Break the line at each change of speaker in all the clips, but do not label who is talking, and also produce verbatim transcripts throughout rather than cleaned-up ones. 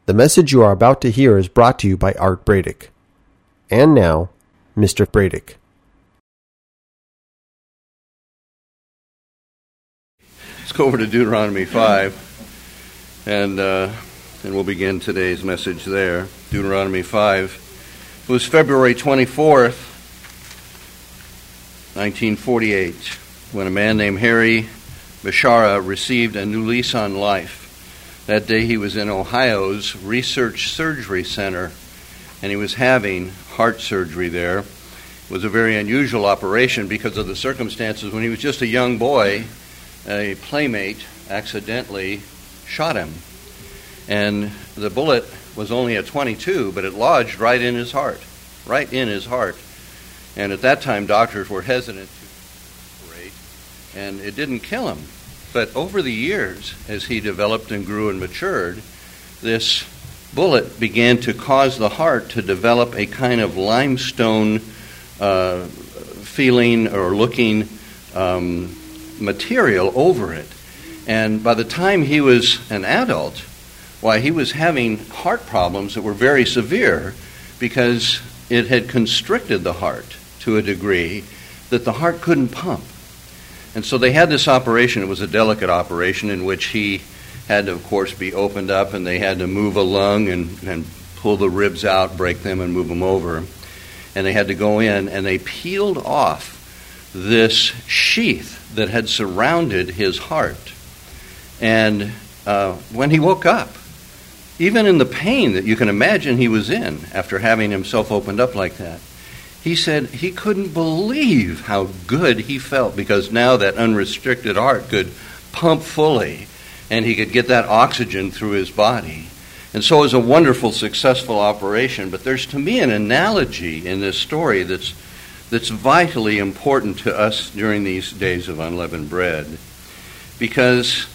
The message you are about to hear is brought to you by Art Bradick. And now, Mister Bradick.
Let's go over to Deuteronomy five, and uh, and we'll begin today's message there. Deuteronomy five. It was February twenty-fourth, nineteen forty-eight, when a man named Harry Bashara received a new lease on life. That day he was in Ohio's Research Surgery Center, and he was having heart surgery there. It was a very unusual operation because of the circumstances. When he was just a young boy, a playmate accidentally shot him. And the bullet was only a twenty-two, but it lodged right in his heart, right in his heart. And at that time, doctors were hesitant to operate, and it didn't kill him. But over the years, as he developed and grew and matured, this bullet began to cause the heart to develop a kind of limestone uh, feeling or looking um, material over it. And by the time he was an adult, why, he was having heart problems that were very severe because it had constricted the heart to a degree that the heart couldn't pump. And so they had this operation. It was a delicate operation in which he had to, of course, be opened up, and they had to move a lung and, and pull the ribs out, break them, and move them over. And they had to go in, and they peeled off this sheath that had surrounded his heart. And uh, when he woke up, even in the pain that you can imagine he was in after having himself opened up like that, he said he couldn't believe how good he felt, because now that unrestricted heart could pump fully and he could get that oxygen through his body. And so it was a wonderful, successful operation. But there's, to me, an analogy in this story that's that's vitally important to us during these days of unleavened bread, because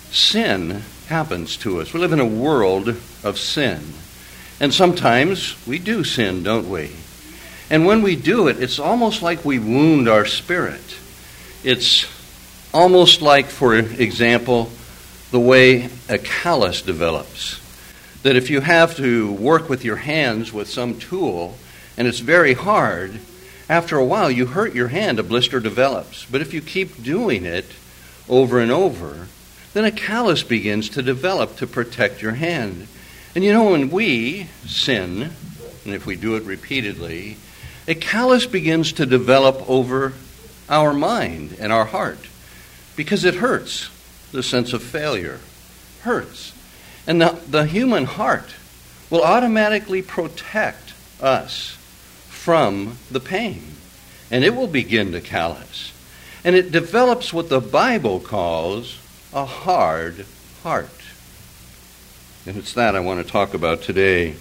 sin happens to us. We live in a world of sin. And sometimes we do sin, don't we? And when we do it, it's almost like we wound our spirit. It's almost like, for example, the way a callus develops. That if you have to work with your hands with some tool, and it's very hard, after a while you hurt your hand, a blister develops. But if you keep doing it over and over, then a callus begins to develop to protect your hand. And you know, when we sin, and if we do it repeatedly, a callus begins to develop over our mind and our heart, because it hurts. The sense of failure hurts. And the, the human heart will automatically protect us from the pain, and it will begin to callous. And it develops what the Bible calls a hard heart. And it's that I want to talk about today.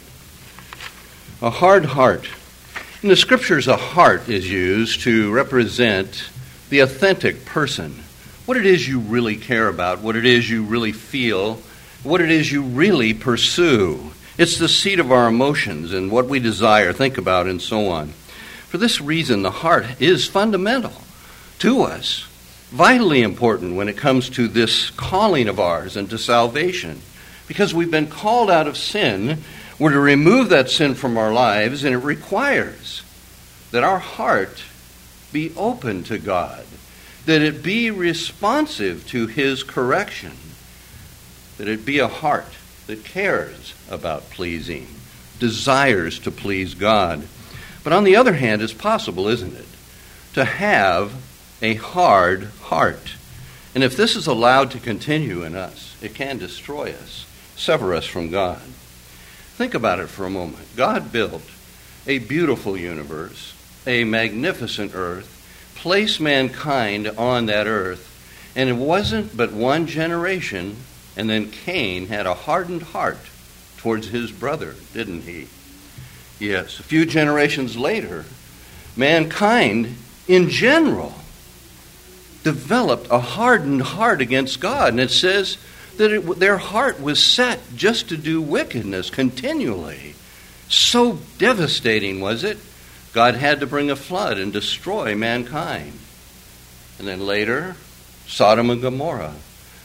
A hard heart. In the Scriptures, a heart is used to represent the authentic person. What it is you really care about, what it is you really feel, what it is you really pursue. It's the seat of our emotions and what we desire, think about, and so on. For this reason, the heart is fundamental to us, vitally important when it comes to this calling of ours and to salvation. Because we've been called out of sin, we're to remove that sin from our lives, and it requires that our heart be open to God, that it be responsive to His correction, that it be a heart that cares about pleasing, desires to please God. But on the other hand, it's possible, isn't it, to have a hard heart. And if this is allowed to continue in us, it can destroy us, sever us from God. Think about it for a moment. God built a beautiful universe, a magnificent earth, placed mankind on that earth, and it wasn't but one generation, and then Cain had a hardened heart towards his brother, didn't he? Yes, a few generations later, mankind in general developed a hardened heart against God, and it says that it, their heart was set just to do wickedness continually. So devastating was it, God had to bring a flood and destroy mankind. And then later, Sodom and Gomorrah.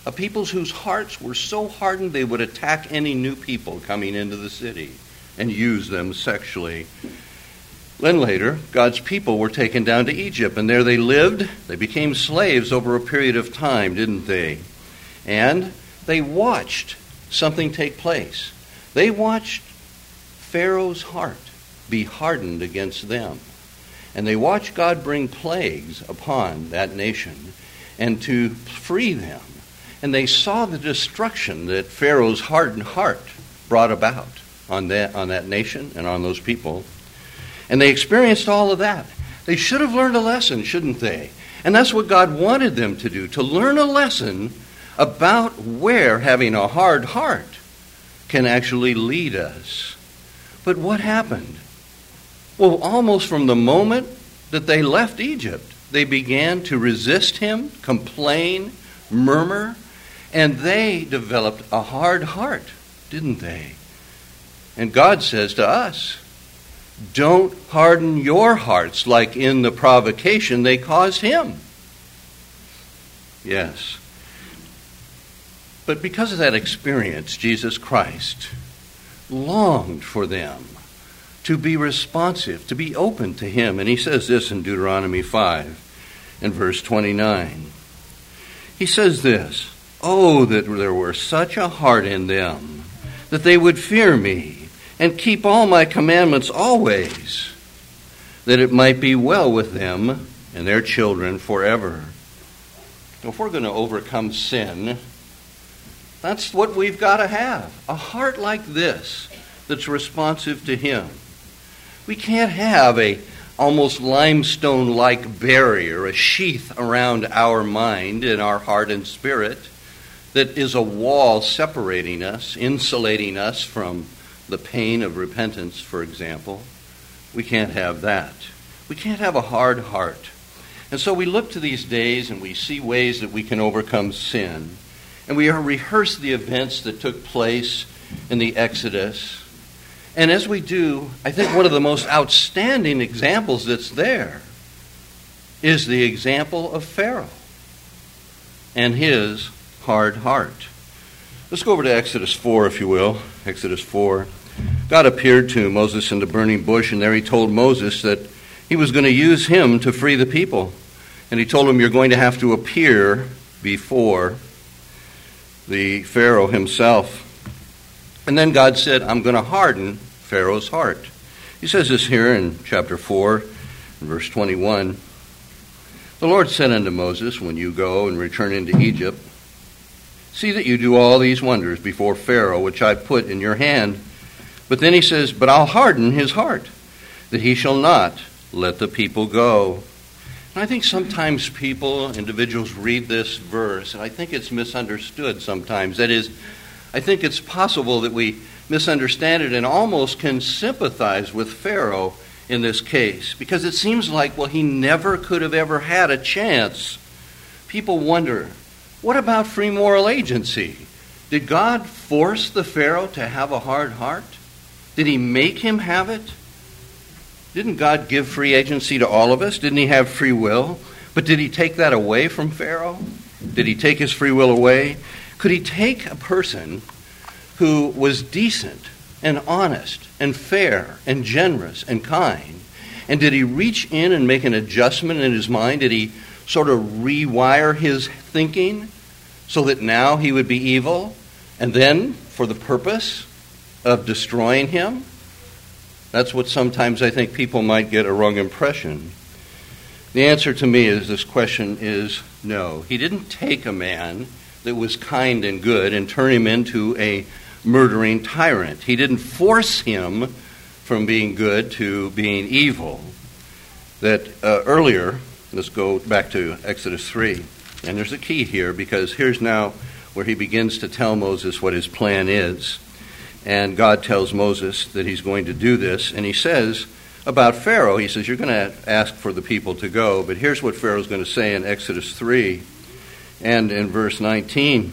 A people whose hearts were so hardened they would attack any new people coming into the city and use them sexually. Then later, God's people were taken down to Egypt, and there they lived. They became slaves over a period of time, didn't they? And they watched something take place. They watched Pharaoh's heart be hardened against them. And they watched God bring plagues upon that nation and to free them. And they saw the destruction that Pharaoh's hardened heart brought about on that, on that nation and on those people. And they experienced all of that. They should have learned a lesson, shouldn't they? And that's what God wanted them to do, to learn a lesson about where having a hard heart can actually lead us. But what happened? Well, almost from the moment that they left Egypt, they began to resist him, complain, murmur, and they developed a hard heart, didn't they? And God says to us, don't harden your hearts like in the provocation they caused him. Yes. But because of that experience, Jesus Christ longed for them to be responsive, to be open to him. And he says this in Deuteronomy five and verse twenty-nine. He says this, "Oh, that there were such a heart in them, that they would fear me and keep all my commandments always, that it might be well with them and their children forever." If we're going to overcome sin, that's what we've got to have. A heart like this that's responsive to him. We can't have a almost limestone-like barrier, a sheath around our mind and our heart and spirit that is a wall separating us, insulating us from the pain of repentance, for example. We can't have that. We can't have a hard heart. And so we look to these days and we see ways that we can overcome sin. And we rehearse the events that took place in the Exodus. And as we do, I think one of the most outstanding examples that's there is the example of Pharaoh and his hard heart. Let's go over to Exodus four, if you will. Exodus four. God appeared to Moses in the burning bush, and there he told Moses that he was going to use him to free the people. And he told him, you're going to have to appear before the Pharaoh himself. And then God said, I'm going to harden Pharaoh's heart. He says this here in chapter four, verse twenty-one. The Lord said unto Moses, when you go and return into Egypt, see that you do all these wonders before Pharaoh, which I put in your hand. But then he says, but I'll harden his heart, that he shall not let the people go. And I think sometimes people, individuals read this verse, and I think it's misunderstood sometimes. That is, I think it's possible that we misunderstand it and almost can sympathize with Pharaoh in this case, because it seems like, well, he never could have ever had a chance. People wonder, what about free moral agency? Did God force the Pharaoh to have a hard heart? Did he make him have it? Didn't God give free agency to all of us? Didn't he have free will? But did he take that away from Pharaoh? Did he take his free will away? Could he take a person who was decent and honest and fair and generous and kind, and did he reach in and make an adjustment in his mind? Did he sort of rewire his thinking so that now he would be evil, and then for the purpose of destroying him? That's what sometimes I think people might get a wrong impression. The answer to me is this question is no. He didn't take a man that was kind and good and turn him into a murdering tyrant. He didn't force him from being good to being evil. That uh, earlier, let's go back to Exodus three. And there's a key here, because here's now where he begins to tell Moses what his plan is. And God tells Moses that he's going to do this. And he says about Pharaoh, he says, you're going to ask for the people to go. But here's what Pharaoh's going to say in Exodus three and in verse nineteen.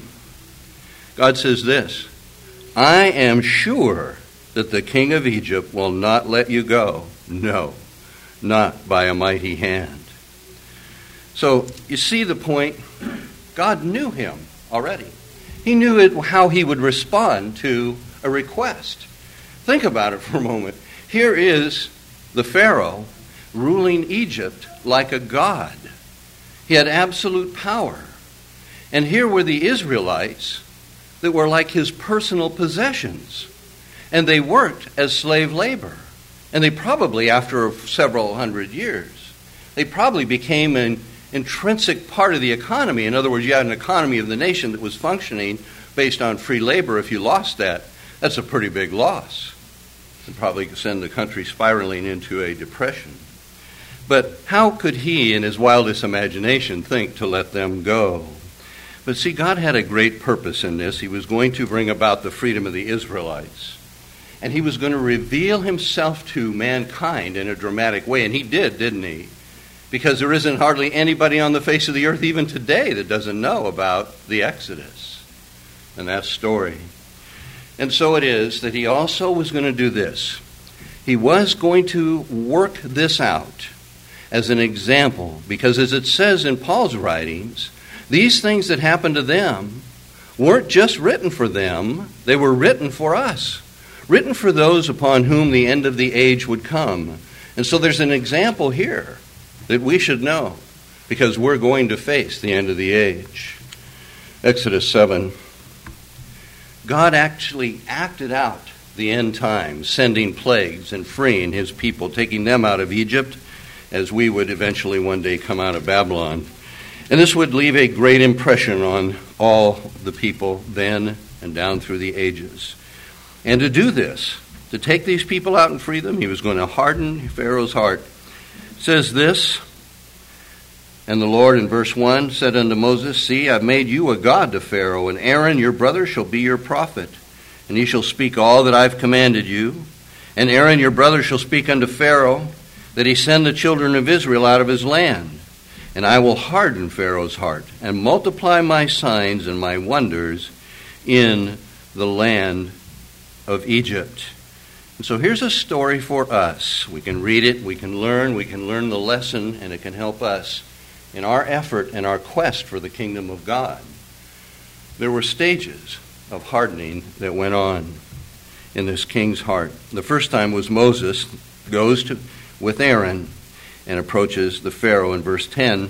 God says this, I am sure that the king of Egypt will not let you go. No, not by a mighty hand. So you see the point? God knew him already. He knew it, how he would respond to a request. Think about it for a moment. Here is the Pharaoh ruling Egypt like a god. He had absolute power. And here were the Israelites that were like his personal possessions. And they worked as slave labor. And they probably, after several hundred years, they probably became an intrinsic part of the economy. In other words, you had an economy of the nation that was functioning based on free labor. If you lost that, that's a pretty big loss. It'd probably send the country spiraling into a depression. But how could he, in his wildest imagination, think to let them go? But see, God had a great purpose in this. He was going to bring about the freedom of the Israelites. And he was going to reveal himself to mankind in a dramatic way. And he did, didn't he? Because there isn't hardly anybody on the face of the earth even today that doesn't know about the Exodus and that story. And so it is that he also was going to do this. He was going to work this out as an example, because as it says in Paul's writings, these things that happened to them weren't just written for them, they were written for us, written for those upon whom the end of the age would come. And so there's an example here that we should know, because we're going to face the end of the age. Exodus seven. God actually acted out the end times, sending plagues and freeing his people, taking them out of Egypt, as we would eventually one day come out of Babylon. And this would leave a great impression on all the people then and down through the ages. And to do this, to take these people out and free them, he was going to harden Pharaoh's heart. It says this, and the Lord in verse one said unto Moses, See, I've made you a god to Pharaoh, and Aaron your brother shall be your prophet. And he shall speak all that I've commanded you. And Aaron your brother shall speak unto Pharaoh, that he send the children of Israel out of his land. And I will harden Pharaoh's heart, and multiply my signs and my wonders in the land of Egypt. And so here's a story for us. We can read it, we can learn, we can learn the lesson, and it can help us in our effort and our quest for the kingdom of God. There were stages of hardening that went on in this king's heart. The first time was Moses goes to with Aaron and approaches the Pharaoh in verse ten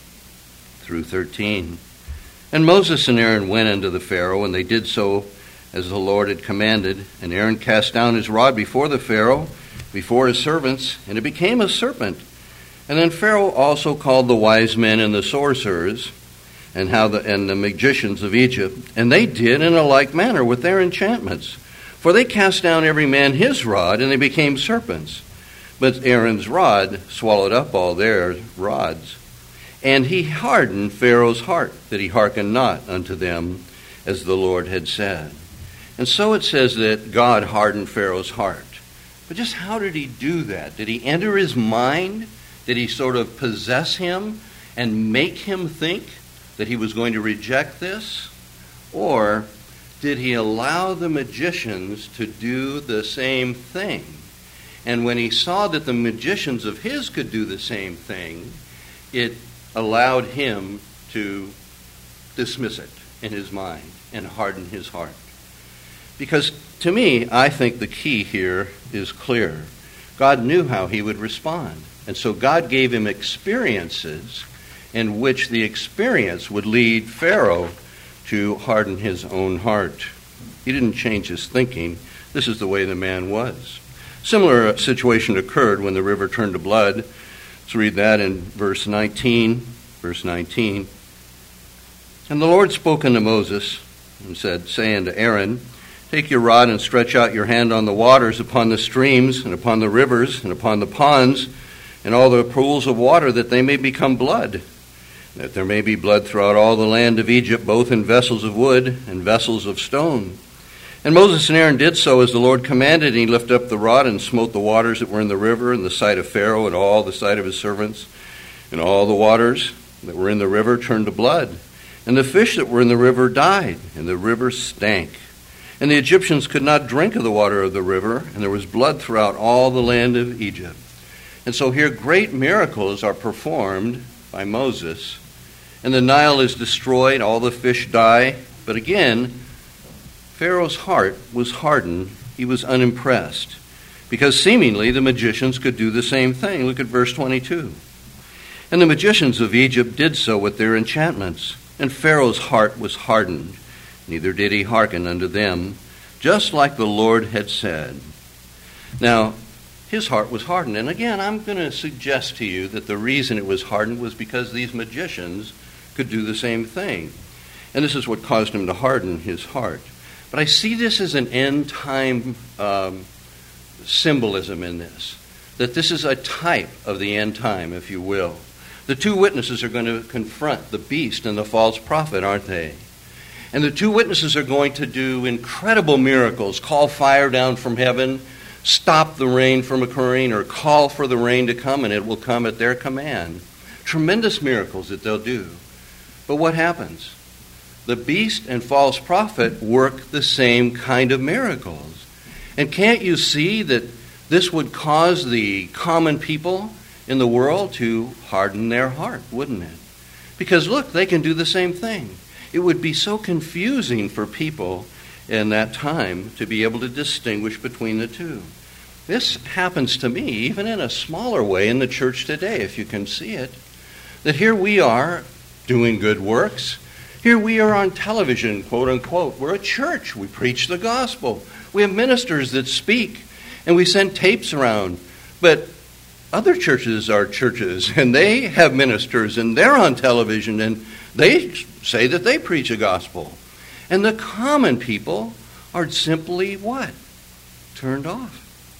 through thirteen. And Moses and Aaron went unto the Pharaoh, and they did so as the Lord had commanded. And Aaron cast down his rod before the Pharaoh, before his servants, and it became a serpent. And then Pharaoh also called the wise men and the sorcerers and how the and the magicians of Egypt, and they did in a like manner with their enchantments. For they cast down every man his rod, and they became serpents. But Aaron's rod swallowed up all their rods. And he hardened Pharaoh's heart, that he hearkened not unto them, as the Lord had said. And so it says that God hardened Pharaoh's heart. But just how did he do that? Did he enter his mind? Did he sort of possess him and make him think that he was going to reject this? Or did he allow the magicians to do the same thing? And when he saw that the magicians of his could do the same thing, it allowed him to dismiss it in his mind and harden his heart. Because to me, I think the key here is clear. God knew how he would respond. And so God gave him experiences in which the experience would lead Pharaoh to harden his own heart. He didn't change his thinking. This is the way the man was. Similar situation occurred when the river turned to blood. Let's read that in verse nineteen. Verse nineteen. And the Lord spoke unto Moses and said, saying to Aaron, Take your rod and stretch out your hand on the waters, upon the streams, and upon the rivers, and upon the ponds, and all the pools of water, that they may become blood, that there may be blood throughout all the land of Egypt, both in vessels of wood and vessels of stone. And Moses and Aaron did so as the Lord commanded, and he lifted up the rod and smote the waters that were in the river in the sight of Pharaoh and all the sight of his servants. And all the waters that were in the river turned to blood. And the fish that were in the river died, and the river stank. And the Egyptians could not drink of the water of the river, and there was blood throughout all the land of Egypt. And so here great miracles are performed by Moses. and the Nile is destroyed, all the fish die. But again, Pharaoh's heart was hardened. He was unimpressed, because seemingly the magicians could do the same thing. Look at verse twenty-two. And the magicians of Egypt did so with their enchantments, and Pharaoh's heart was hardened. Neither did he hearken unto them, just like the Lord had said. Now, his heart was hardened. And again, I'm going to suggest to you that the reason it was hardened was because these magicians could do the same thing. And this is what caused him to harden his heart. But I see this as an end-time um, symbolism in this, that this is a type of the end time, if you will. The two witnesses are going to confront the beast and the false prophet, aren't they? And the two witnesses are going to do incredible miracles, call fire down from heaven, stop the rain from occurring, or call for the rain to come, and it will come at their command. Tremendous miracles that they'll do. But what happens? The beast and false prophet work the same kind of miracles. And can't you see that this would cause the common people in the world to harden their heart, wouldn't it? Because look, they can do the same thing. It would be so confusing for people in that time to be able to distinguish between the two. This happens to me, even in a smaller way in the church today, if you can see it, that here we are doing good works. Here we are on television, quote unquote. We're a church. We preach the gospel. We have ministers that speak, and we send tapes around. But other churches are churches, and they have ministers, and they're on television, and they say that they preach a gospel. And the common people are simply what? Turned off.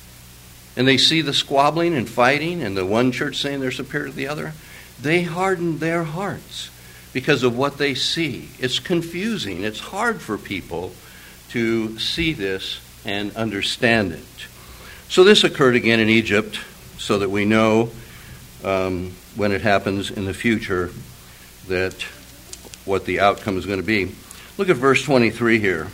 And they see the squabbling and fighting, and the one church saying they're superior to the other. They harden their hearts because of what they see. It's confusing. It's hard for people to see this and understand it. So this occurred again in Egypt, so that we know um, when it happens in the future that what the outcome is going to be. Look at verse twenty-three here.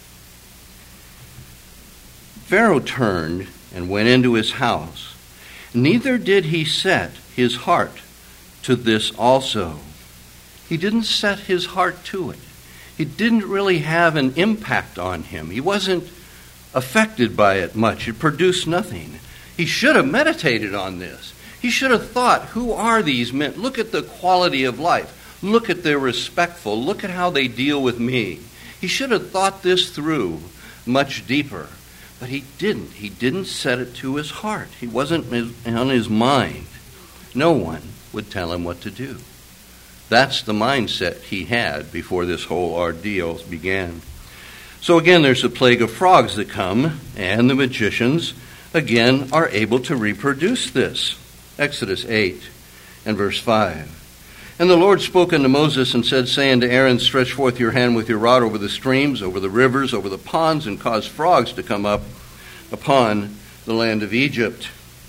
Pharaoh turned and went into his house. Neither did he set his heart to this also. He didn't set his heart to it. It didn't really have an impact on him. He wasn't affected by it much. It produced nothing. He should have meditated on this. He should have thought, who are these men? Look at the quality of life. Look at their respectful. Look at how they deal with me. He should have thought this through much deeper. But he didn't. He didn't set it to his heart. He wasn't on his mind. No one would tell him what to do. That's the mindset he had before this whole ordeal began. So again, there's a plague of frogs that come, and the magicians, again, are able to reproduce this. Exodus eight and verse five. And the Lord spoke unto Moses and said, saying to Aaron, stretch forth your hand with your rod over the streams, over the rivers, over the ponds, and cause frogs to come up upon the land of Egypt.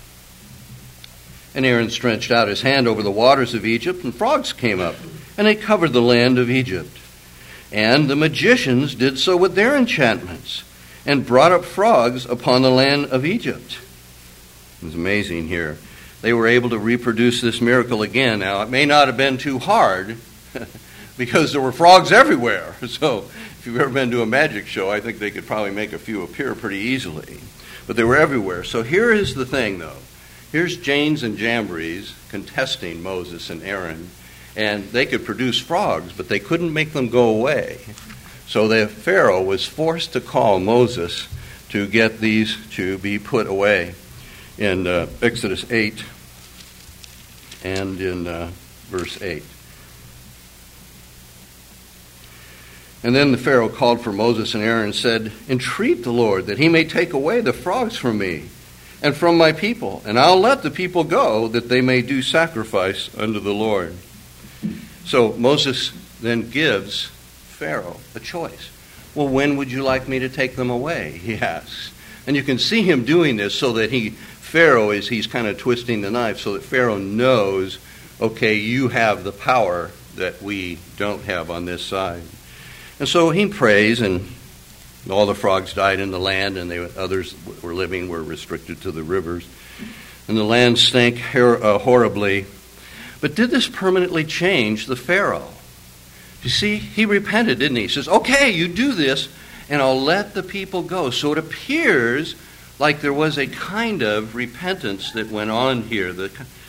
And Aaron stretched out his hand over the waters of Egypt, and frogs came up, and they covered the land of Egypt. And the magicians did so with their enchantments, and brought up frogs upon the land of Egypt. It's amazing here. They were able to reproduce this miracle again. Now, it may not have been too hard, because there were frogs everywhere. So, if you've ever been to a magic show, I think they could probably make a few appear pretty easily. But they were everywhere. So here is the thing, though. Here's Janes and Jambres contesting Moses and Aaron, and they could produce frogs, but they couldn't make them go away. So the Pharaoh was forced to call Moses to get these to be put away in uh, Exodus eight and in uh, verse eight. And then the Pharaoh called for Moses and Aaron and said, entreat the Lord that he may take away the frogs from me and from my people, and I'll let the people go, that they may do sacrifice unto the Lord. So Moses then gives Pharaoh a choice. Well, when would you like me to take them away? He asks. And you can see him doing this so that he, Pharaoh is, he's kind of twisting the knife so that Pharaoh knows, okay, you have the power that we don't have on this side. And so he prays, and all the frogs died in the land, and they, others were living were restricted to the rivers. And the land stank hor- uh, horribly. But did this permanently change the Pharaoh? You see, he repented, didn't he? He says, okay, you do this, and I'll let the people go. So it appears like there was a kind of repentance that went on here. The,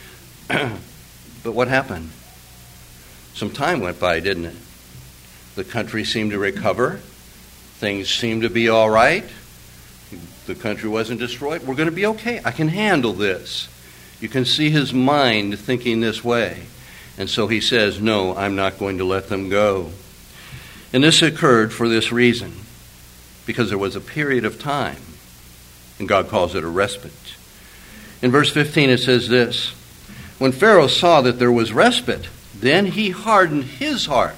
but what happened? Some time went by, didn't it? The country seemed to recover. Things seemed to be all right. The country wasn't destroyed. We're going to be okay. I can handle this. You can see his mind thinking this way. And so he says, no, I'm not going to let them go. And this occurred for this reason, because there was a period of time, and God calls it a respite. In verse fifteen it says this, when Pharaoh saw that there was respite, then he hardened his heart,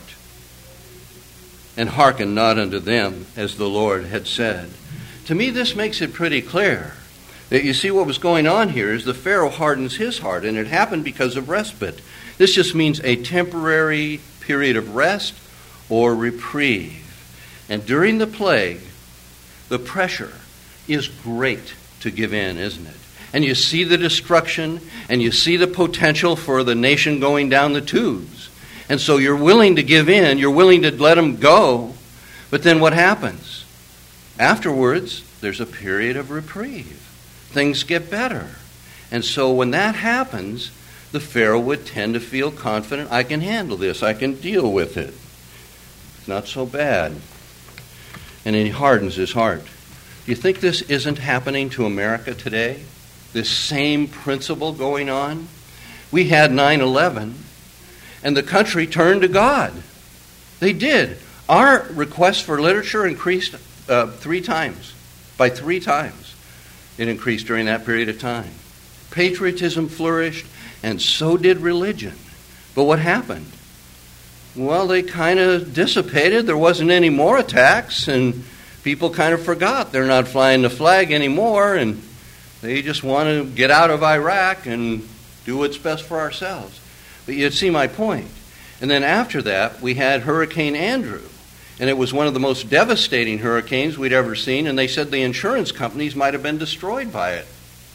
and hearkened not unto them, as the Lord had said. To me, this makes it pretty clear that you see what was going on here is the Pharaoh hardens his heart, and it happened because of respite. This just means a temporary period of rest or reprieve. And during the plague, the pressure is great to give in, isn't it? And you see the destruction, and you see the potential for the nation going down the tubes. And so you're willing to give in, you're willing to let them go, but then what happens? Afterwards, there's a period of reprieve. Things get better. And so when that happens, the Pharaoh would tend to feel confident, I can handle this, I can deal with it. It's not so bad. And he hardens his heart. Do you think this isn't happening to America today? This same principle going on? We had nine eleven, and the country turned to God. They did. Our request for literature increased uh, three times. By three times. It increased during that period of time. Patriotism flourished, and so did religion. But what happened? Well, they kind of dissipated. There wasn't any more attacks, and people kind of forgot they're not flying the flag anymore, and they just want to get out of Iraq and do what's best for ourselves. But you see my point. And then after that, we had Hurricane Andrew. And it was one of the most devastating hurricanes we'd ever seen, and they said the insurance companies might have been destroyed by it.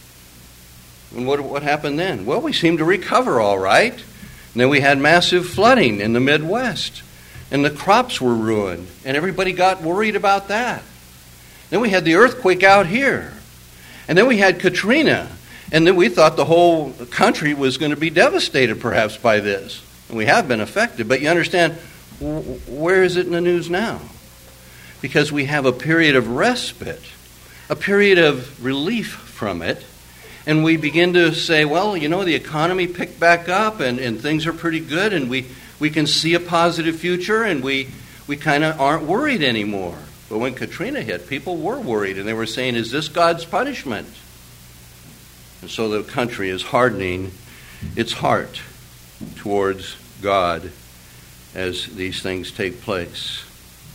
And what, what happened then? Well, we seemed to recover all right. And then we had massive flooding in the Midwest, and the crops were ruined, and everybody got worried about that. Then we had the earthquake out here, and then we had Katrina, and then we thought the whole country was going to be devastated perhaps by this. And we have been affected, but you understand, where is it in the news now? Because we have a period of respite, a period of relief from it, and we begin to say, well, you know, the economy picked back up and, and things are pretty good, and we, we can see a positive future, and we, we kind of aren't worried anymore. But when Katrina hit, people were worried, and they were saying, is this God's punishment? And so the country is hardening its heart towards God as these things take place.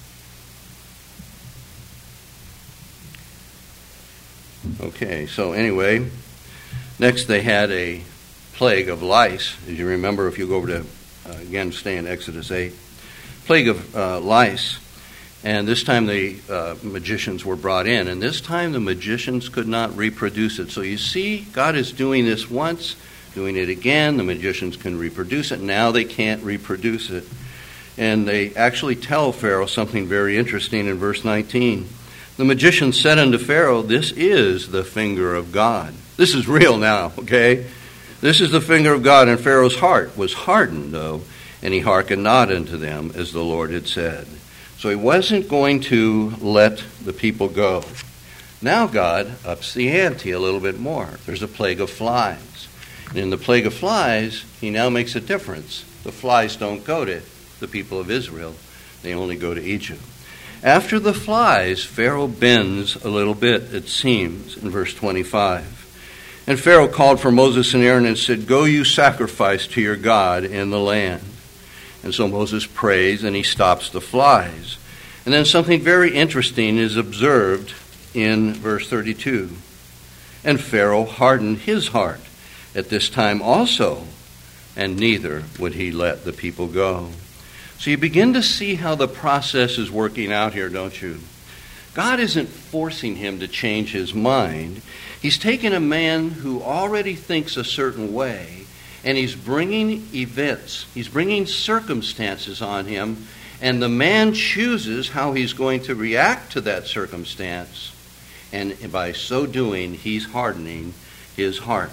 Okay, so anyway, next they had a plague of lice. As you remember, if you go over to, uh, again, stay in Exodus eight. Plague of uh, lice. And this time the uh, magicians were brought in. And this time the magicians could not reproduce it. So you see, God is doing this once, doing it again. The magicians can reproduce it. Now they can't reproduce it. And they actually tell Pharaoh something very interesting in verse nineteen. The magician said unto Pharaoh, this is the finger of God. This is real now, okay? This is the finger of God, and Pharaoh's heart was hardened, though, and he hearkened not unto them, as the Lord had said. So he wasn't going to let the people go. Now God ups the ante a little bit more. There's a plague of flies. And in the plague of flies, he now makes a difference. The flies don't go to the people of Israel. They only go to Egypt. After the flies, Pharaoh bends a little bit, it seems, in verse twenty-five. And Pharaoh called for Moses and Aaron and said, go you sacrifice to your God in the land. And so Moses prays and he stops the flies. And then something very interesting is observed in verse thirty-two. And Pharaoh hardened his heart at this time also, and neither would he let the people go. So you begin to see how the process is working out here, don't you? God isn't forcing him to change his mind. He's taken a man who already thinks a certain way, And he's bringing events, he's bringing circumstances on him, and the man chooses how he's going to react to that circumstance. And by so doing, he's hardening his heart.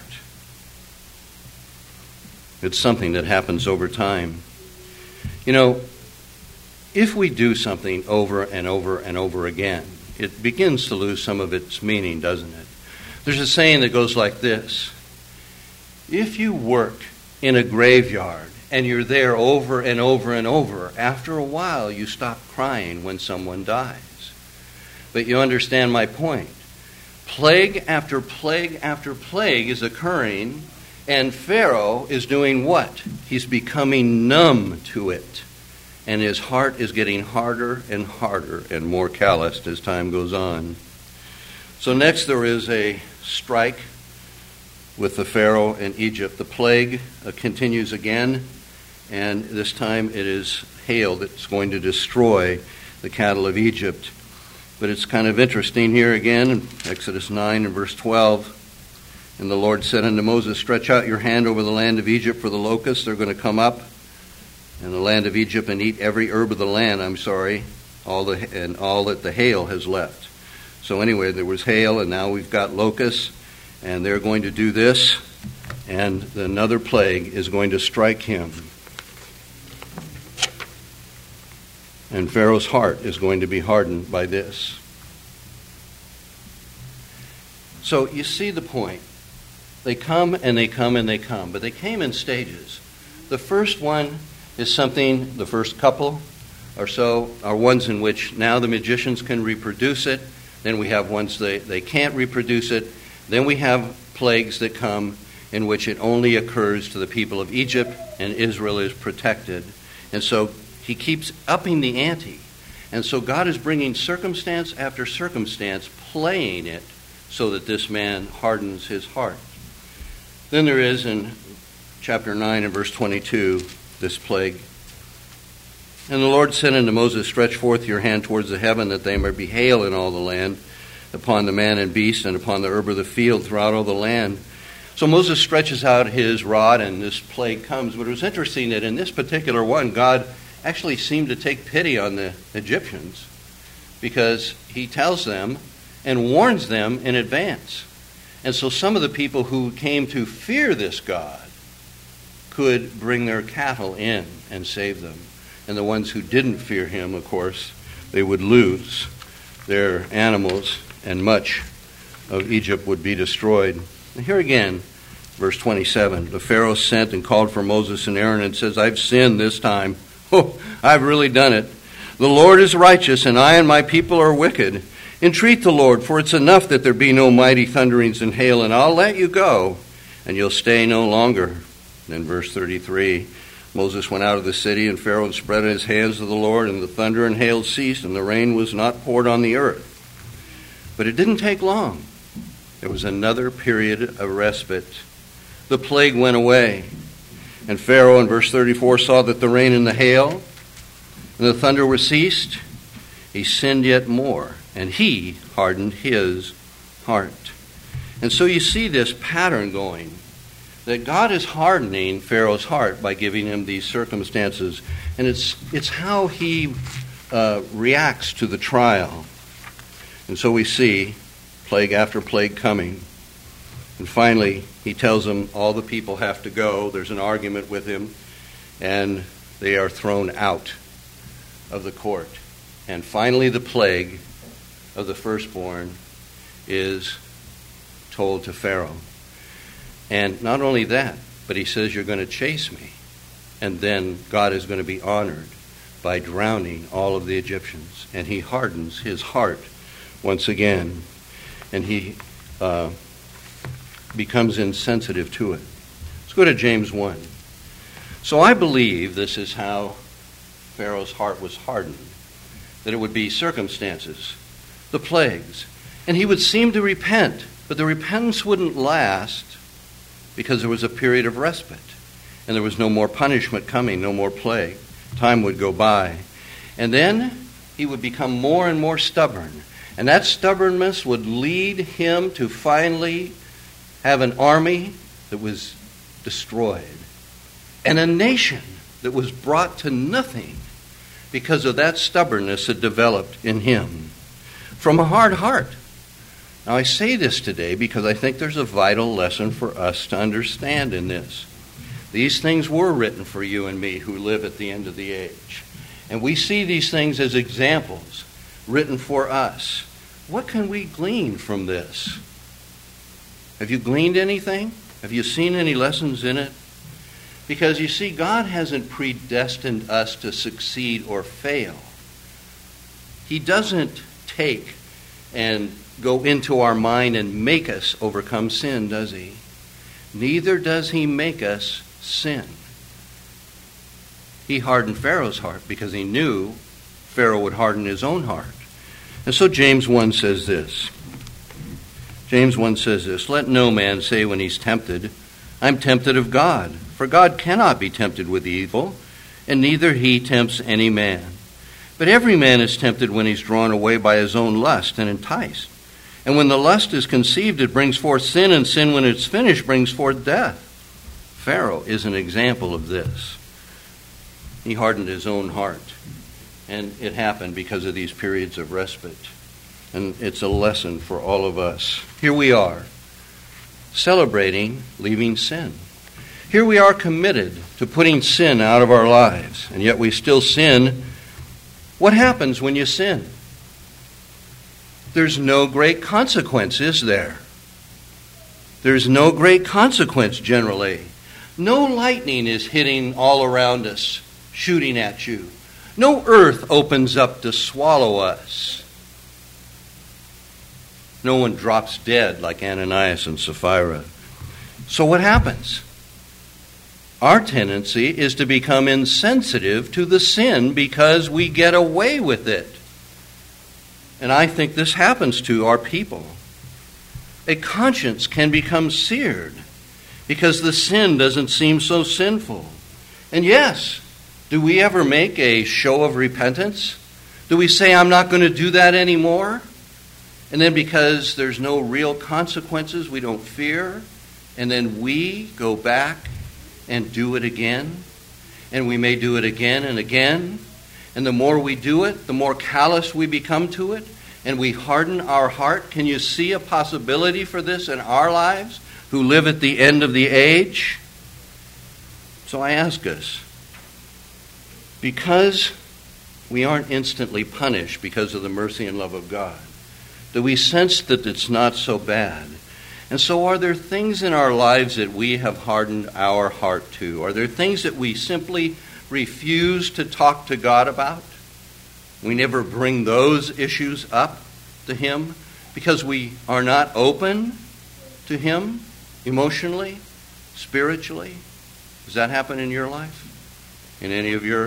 It's something that happens over time. You know, if we do something over and over and over again, it begins to lose some of its meaning, doesn't it? There's a saying that goes like this: if you work in a graveyard and you're there over and over and over, after a while you stop crying when someone dies. But you understand my point. Plague after plague after plague is occurring, and Pharaoh is doing what? He's becoming numb to it. And his heart is getting harder and harder and more calloused as time goes on. So next there is a strike with the Pharaoh in Egypt. The plague uh, continues again, and this time it is hail that's going to destroy the cattle of Egypt. But it's kind of interesting here again in Exodus nine and verse twelve. And the Lord said unto Moses, stretch out your hand over the land of Egypt, for the locusts are going to come up in the land of Egypt and eat every herb of the land, I'm sorry, all the and all that the hail has left. So anyway, there was hail, and now we've got locusts, and they're going to do this, and another plague is going to strike him. And Pharaoh's heart is going to be hardened by this. So you see the point. They come and they come and they come, but they came in stages. The first one is something, the first couple or so are ones in which now the magicians can reproduce it. Then we have ones they, they can't reproduce it. Then we have plagues that come in which it only occurs to the people of Egypt, and Israel is protected. And so he keeps upping the ante. And so God is bringing circumstance after circumstance, playing it so that this man hardens his heart. Then there is in chapter nine and verse twenty-two, this plague. And the Lord said unto Moses, stretch forth your hand towards the heaven, that they may be hail in all the land, upon the man and beast, and upon the herb of the field throughout all the land. So Moses stretches out his rod, and this plague comes. But it was interesting that in this particular one, God actually seemed to take pity on the Egyptians, because he tells them and warns them in advance. And so some of the people who came to fear this God could bring their cattle in and save them. And the ones who didn't fear him, of course, they would lose their animals, and much of Egypt would be destroyed. And here again, verse twenty-seven, the Pharaoh sent and called for Moses and Aaron and says, I've sinned this time. Oh, I've really done it. The Lord is righteous, and I and my people are wicked. Entreat the Lord, for it's enough that there be no mighty thunderings and hail, and I'll let you go, and you'll stay no longer. Then verse thirty-three, Moses went out of the city, and Pharaoh spread his hands to the Lord, and the thunder and hail ceased, and the rain was not poured on the earth. But it didn't take long. There was another period of respite. The plague went away, and Pharaoh, in verse thirty-four, saw that the rain and the hail and the thunder were ceased. He sinned yet more, and he hardened his heart. And so you see this pattern going, that God is hardening Pharaoh's heart by giving him these circumstances. And it's it's how he uh, reacts to the trial. And so we see plague after plague coming. And finally, he tells them all the people have to go. There's an argument with him, and they are thrown out of the court. And finally, the plague of the firstborn is told to Pharaoh. And not only that, but he says, you're going to chase me. And then God is going to be honored by drowning all of the Egyptians. And he hardens his heart once again. And he uh, becomes insensitive to it. Let's go to James one. So I believe this is how Pharaoh's heart was hardened. That it would be circumstances, the plagues. And he would seem to repent. But the repentance wouldn't last, because there was a period of respite, and there was no more punishment coming, no more plague. Time would go by. And then he would become more and more stubborn. And that stubbornness would lead him to finally have an army that was destroyed. And a nation that was brought to nothing because of that stubbornness that developed in him from a hard heart. Now, I say this today because I think there's a vital lesson for us to understand in this. These things were written for you and me who live at the end of the age. And we see these things as examples written for us. What can we glean from this? Have you gleaned anything? Have you seen any lessons in it? Because you see, God hasn't predestined us to succeed or fail. He doesn't take and go into our mind and make us overcome sin, does he? Neither does he make us sin. He hardened Pharaoh's heart because he knew Pharaoh would harden his own heart. And so James one says this. James one says this, "Let no man say when he's tempted, I'm tempted of God. For God cannot be tempted with evil, and neither he tempts any man. But every man is tempted when he's drawn away by his own lust and enticed. And when the lust is conceived, it brings forth sin, and sin, when it's finished, brings forth death." Pharaoh is an example of this. He hardened his own heart, and it happened because of these periods of respite. And it's a lesson for all of us. Here we are, celebrating leaving sin. Here we are committed to putting sin out of our lives, and yet we still sin. What happens when you sin? There's no great consequence, is there? There's no great consequence generally. No lightning is hitting all around us, shooting at you. No earth opens up to swallow us. No one drops dead like Ananias and Sapphira. So what happens? Our tendency is to become insensitive to the sin because we get away with it. And I think this happens to our people. A conscience can become seared because the sin doesn't seem so sinful. And yes, do we ever make a show of repentance? Do we say, I'm not going to do that anymore? And then because there's no real consequences, we don't fear. And then we go back and do it again. And we may do it again and again. And the more we do it, the more callous we become to it. And we harden our heart. Can you see a possibility for this in our lives who live at the end of the age? So I ask us, because we aren't instantly punished because of the mercy and love of God, do we sense that it's not so bad? And so are there things in our lives that we have hardened our heart to? Are there things that we simply refuse to talk to God about? We never bring those issues up to Him because we are not open to Him emotionally, spiritually. Does that happen in your life? In any of your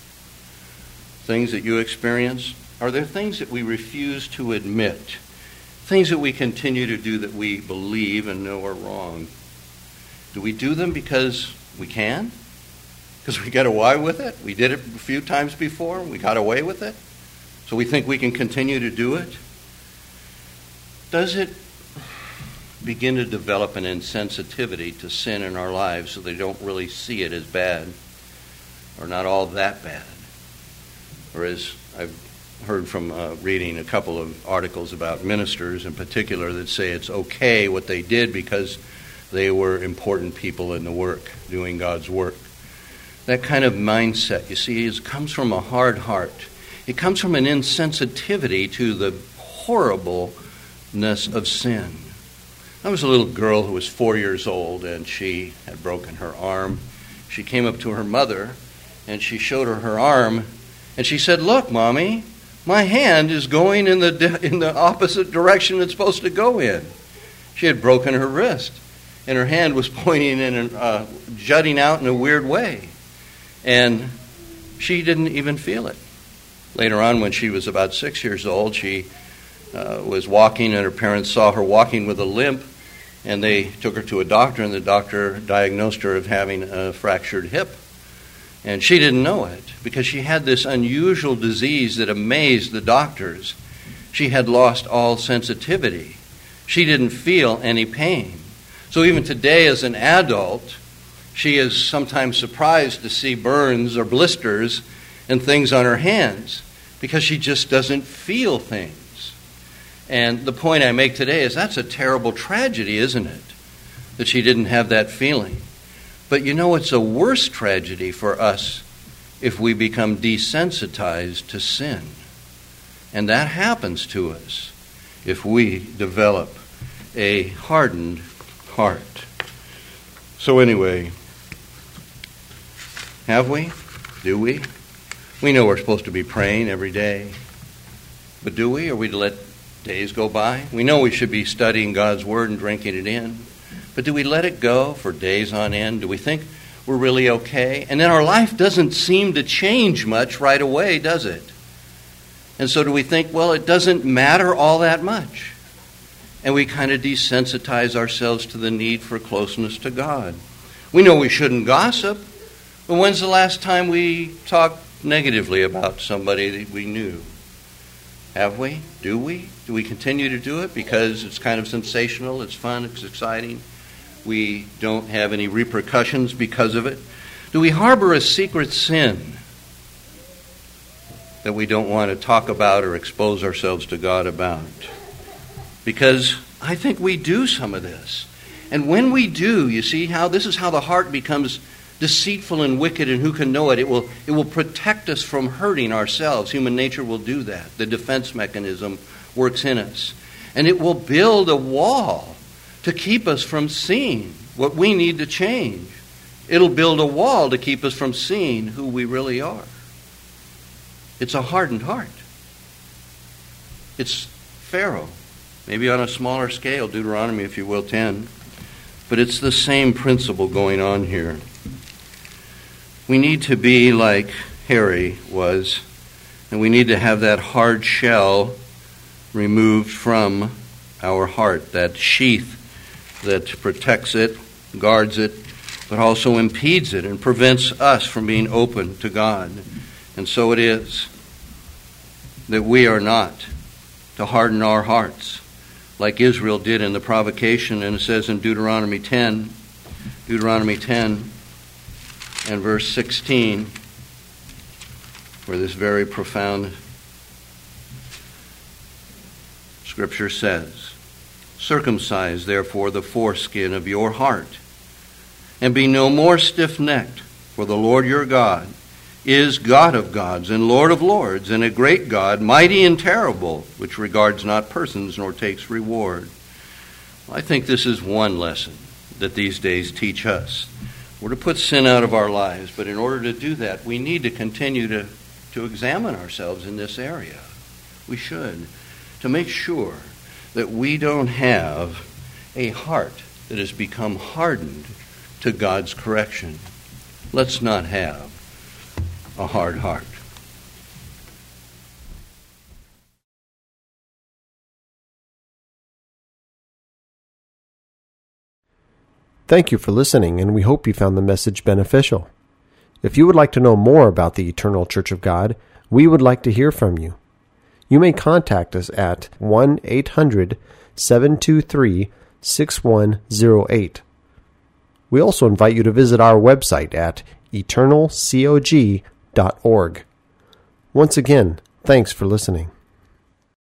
things that you experience? Are there things that we refuse to admit? Things that we continue to do that we believe and know are wrong? Do we do them because we can? Because we get away with it? We did it a few times before, we got away with it? So we think we can continue to do it? Does it begin to develop an insensitivity to sin in our lives so they don't really see it as bad or not all that bad? Or as I've heard from uh, reading a couple of articles about ministers in particular that say it's okay what they did because they were important people in the work, doing God's work. That kind of mindset, you see, is, comes from a hard heart. It comes from an insensitivity to the horribleness of sin. I was a little girl who was four years old, and she had broken her arm. She came up to her mother, and she showed her her arm, and she said, "Look, Mommy, my hand is going in the in the opposite direction it's supposed to go in." She had broken her wrist, and her hand was pointing in and uh, jutting out in a weird way. And she didn't even feel it. Later on, when she was about six years old, she uh, was walking, and her parents saw her walking with a limp, and they took her to a doctor, and the doctor diagnosed her of having a fractured hip. And she didn't know it because she had this unusual disease that amazed the doctors. She had lost all sensitivity. She didn't feel any pain. So even today as an adult, She is sometimes surprised to see burns or blisters and things on her hands because she just doesn't feel things. And the point I make today is that's a terrible tragedy, isn't it? That she didn't have that feeling. But you know, it's a worse tragedy for us if we become desensitized to sin. And that happens to us if we develop a hardened heart. So anyway, have we? Do we? We know we're supposed to be praying every day. But do we? Are we to let days go by? We know we should be studying God's Word and drinking it in. But do we let it go for days on end? Do we think we're really okay? And then our life doesn't seem to change much right away, does it? And so do we think, well, it doesn't matter all that much? And we kind of desensitize ourselves to the need for closeness to God. We know we shouldn't gossip, but when's the last time we talked negatively about somebody that we knew? Have we? Do we? Do we continue to do it because it's kind of sensational, it's fun, it's exciting? We don't have any repercussions because of it? Do we harbor a secret sin that we don't want to talk about or expose ourselves to God about? Because I think we do some of this. And when we do, you see how this is how the heart becomes deceitful and wicked, and who can know it? It will, it will protect us from hurting ourselves. Human nature will do that. The defense mechanism works in us. And it will build a wall to keep us from seeing what we need to change. It'll build a wall to keep us from seeing who we really are. It's a hardened heart. It's Pharaoh. Maybe on a smaller scale, Deuteronomy, if you will, ten. But it's the same principle going on here. We need to be like Harry was, and we need to have that hard shell removed from our heart, that sheath that protects it, guards it, but also impedes it and prevents us from being open to God. And so it is that we are not to harden our hearts like Israel did in the provocation. And it says in Deuteronomy ten, Deuteronomy ten and verse sixteen, where this very profound scripture says, "Circumcise, therefore, the foreskin of your heart, and be no more stiff-necked, for the Lord your God is God of gods and Lord of lords, and a great God, mighty and terrible, which regards not persons nor takes reward." I think this is one lesson that these days teach us. We're to put sin out of our lives, but in order to do that, we need to continue to, to examine ourselves in this area. We should, to make sure that we don't have a heart that has become hardened to God's correction. Let's not have a hard heart.
Thank you for listening, and we hope you found the message beneficial. If you would like to know more about the Eternal Church of God, we would like to hear from you. You may contact us at one eight hundred seven two three six one zero eight. We also invite you to visit our website at eternal cog dot org. Once again, thanks for listening.